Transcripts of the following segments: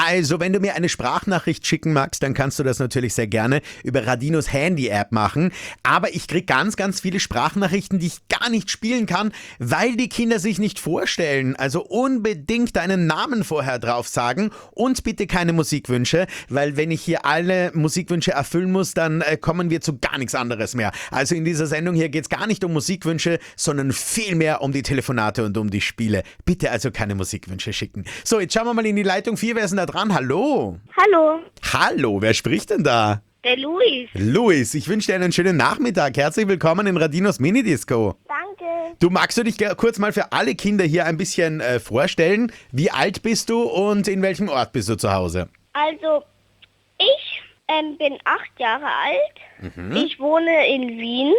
Also, wenn du mir eine Sprachnachricht schicken magst, dann kannst du das natürlich sehr gerne über Radinos Handy-App machen. Aber ich kriege ganz, ganz viele Sprachnachrichten, die ich gar nicht spielen kann, weil die Kinder sich nicht vorstellen. Also unbedingt deinen Namen vorher drauf sagen und bitte keine Musikwünsche, weil wenn ich hier alle Musikwünsche erfüllen muss, dann kommen wir zu gar nichts anderes mehr. Also in dieser Sendung hier geht es gar nicht um Musikwünsche, sondern vielmehr um die Telefonate und um die Spiele. Bitte also keine Musikwünsche schicken. So, jetzt schauen wir mal in die Leitung 4. Wer ist denn da dran? Hallo? Hallo, Hallo, wer spricht denn da? der Luis. Luis, ich wünsche dir einen schönen Nachmittag. Herzlich willkommen in Radinos Minidisco. Danke. Du, magst du dich kurz mal für alle Kinder hier ein bisschen vorstellen? Wie alt bist du und in welchem Ort bist du zu Hause? Also, ich bin 8 Jahre alt. Ich wohne in Wien.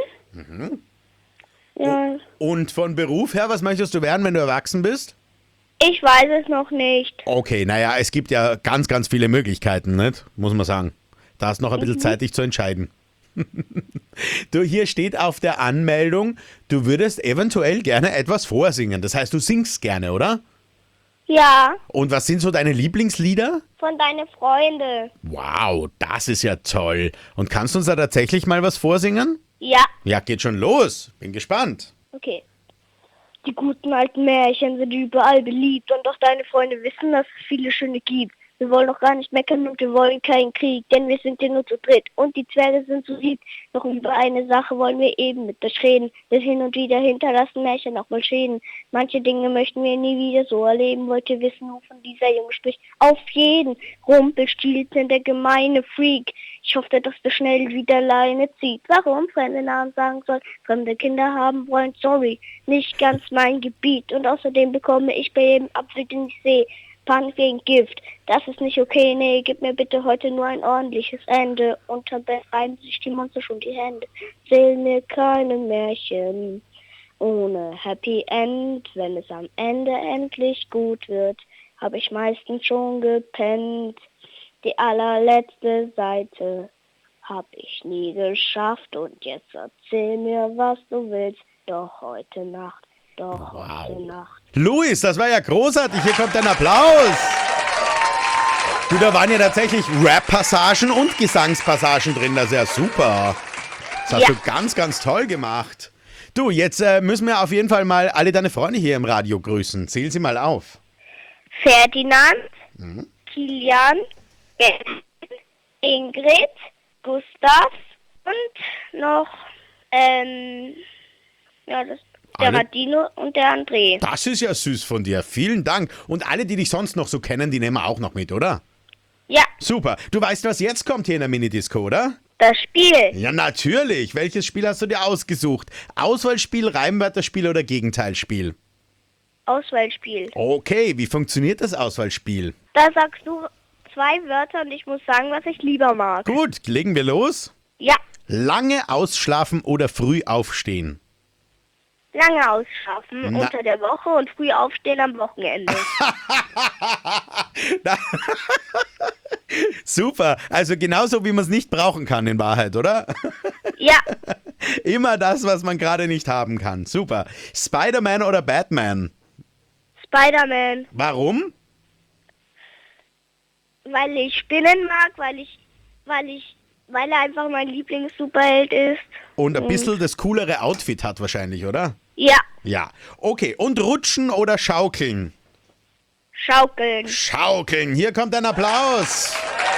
Ja, Und von Beruf her, was möchtest du werden, wenn du erwachsen bist? ich weiß es noch nicht. Okay, naja, es gibt ja ganz, ganz viele Möglichkeiten, nicht? Muss man sagen. Da hast noch ein bisschen Zeit, dich zu entscheiden. Du, hier steht auf der Anmeldung, du würdest eventuell gerne etwas vorsingen. Das heißt, du singst gerne, oder? Ja, Und was sind so deine Lieblingslieder? von deinen Freunden. Wow, das ist ja toll. Und kannst du uns da tatsächlich mal was vorsingen? Ja, Ja, geht schon los. Bin gespannt. okay. Die guten alten Märchen sind überall beliebt und auch deine Freunde wissen, dass es viele schöne gibt. Wir wollen doch gar nicht meckern und wir wollen keinen Krieg, denn wir sind ja nur zu dritt. Und die Zwerge sind so lieb, doch über eine Sache wollen wir eben mit euch reden. Denn hin und wieder hinterlassen Märchen auch mal Schäden. Manche Dinge möchten wir nie wieder so erleben. Wollt ihr wissen, wovon dieser Junge spricht? Auf jeden Rumpelstilzchen, der gemeine Freak. Ich hoffe, dass du schnell wieder Leine zieht. Warum fremde Namen sagen soll, fremde Kinder haben wollen, sorry, nicht ganz mein Gebiet. Und außerdem bekomme ich bei jedem Apfel, den ich sehe, Panik wegen Gift. Das ist nicht okay, nee, gib mir bitte heute nur ein ordentliches Ende. Unterm Bett reiben sich die Monster schon die Hände. Zähl mir keine Märchen ohne Happy End. Wenn es am Ende endlich gut wird, habe ich meistens schon gepennt. Die allerletzte Seite hab ich nie geschafft. Und jetzt erzähl mir, was du willst. Doch heute Nacht, heute Nacht. Luis, das war ja großartig. Hier kommt ein Applaus. Du, da waren ja tatsächlich Rap-Passagen und Gesangspassagen drin. Das ist ja super. Das hast Ja. du ganz, ganz toll gemacht. Du, jetzt müssen wir auf jeden Fall mal alle deine Freunde hier im Radio grüßen. Zähl sie mal auf. Ferdinand, Kilian, Ingrid, Gustav und noch, ja, der Alle? Radino und der André. Das ist ja süß von dir. Vielen Dank. Und alle, die dich sonst noch so kennen, die nehmen wir auch noch mit, oder? Ja, Super. Du weißt, was jetzt kommt hier in der Minidisco, oder? das Spiel. Ja, natürlich. Welches Spiel hast du dir ausgesucht? Auswahlspiel, Reimwörterspiel oder Gegenteilspiel? Auswahlspiel. Okay, wie funktioniert das Auswahlspiel? Da sagst du 2 Wörter und ich muss sagen, was ich lieber mag. Gut, legen wir los. Ja, Lange ausschlafen oder früh aufstehen? lange ausschlafen Na. unter der Woche und früh aufstehen am Wochenende. Super, also genauso wie man es nicht brauchen kann in Wahrheit, oder? Ja, Immer das, was man gerade nicht haben kann. Super. Spider-Man oder Batman? Spider-Man. Warum? Weil ich Spinnen mag, weil er einfach mein Lieblings-Superheld ist. Und ein bisschen das coolere Outfit hat wahrscheinlich, oder? Ja, Ja. Okay, und rutschen oder schaukeln? schaukeln. Schaukeln, hier kommt ein Applaus.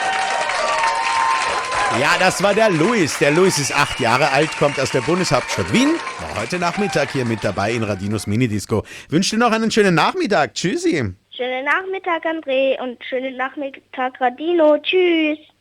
Ja, das war der Luis. Der Luis ist 8 Jahre alt, kommt aus der Bundeshauptstadt Wien. War heute Nachmittag hier mit dabei in Radinos Minidisco. Wünsche dir noch einen schönen Nachmittag. Tschüssi. Schönen Nachmittag, André, und schönen Nachmittag, Radino. Tschüss.